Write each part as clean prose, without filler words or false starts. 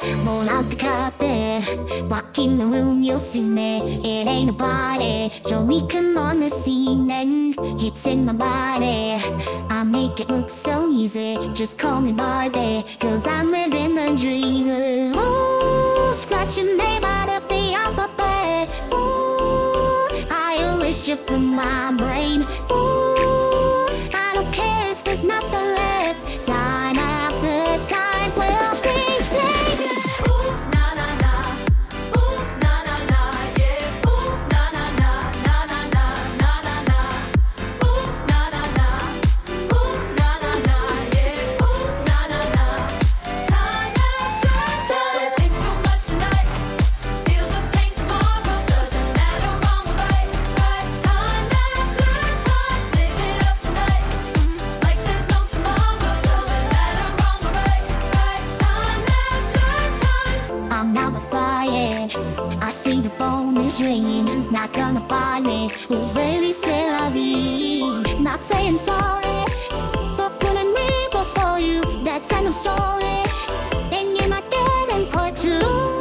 Roll out the carpet, walk in the room, you'll see me. It ain't a party, show me come on the scene and hits in my body. I make it look so easy, just call me Barbie, cause I'm living the dream. Ooh, scratching me right up the alphabet. Ooh, I erase you from my brain. Ooh, I don't care if there's nothing left. Time after time will be saved. Ooh, na na na. Ooh, na na na. Yeah. Ooh, na na na. Na na na. Na na na. Ooh, na na na. Ooh, na na na. Yeah. Ooh, na na na. Time after time. Don't think too much tonight. Feel the pain tomorrow. Doesn't matter wrong or right. Right. Time after time. Live it up tonight. Like there's no tomorrow. Doesn't matter wrong or right. Right. Time after time. I'm not flying, I see the phone is ringing. Not gonna buy me, oh baby, say la vie. Not saying sorry, but putting me before you, that's end of story. And you're not getting part two.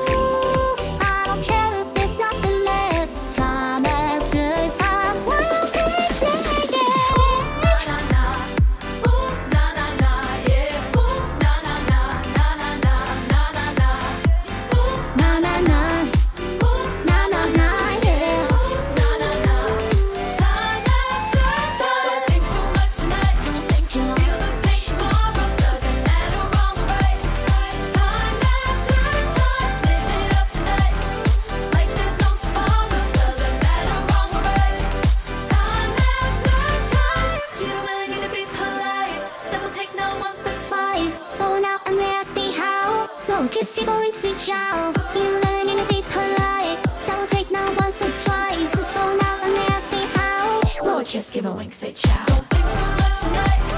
I don't care if there's nothing left. Time after time, we'll be singing. Na na. Ooh, na na na. Yeah. Ooh, na na na. Na na na. Na na na. Ooh, Na na na, ooh, na na na, yeah. na na na. Time after time. Don't think too much tonight. Don't think too much. Feel the pain tomorrow. Doesn't matter wrong or right. Right. Time after time. Live it up tonight. Like there's no tomorrow. Doesn't matter wrong or right. Time after time. You don't really need to be polite. Double take no once but twice. Going out and they ask me how. No, kiss you going to chow. You learning to be polite. Don't take no once or twice. Going out and they ask me how. Lord, just give a wink, say ciao. Don't think too much tonight.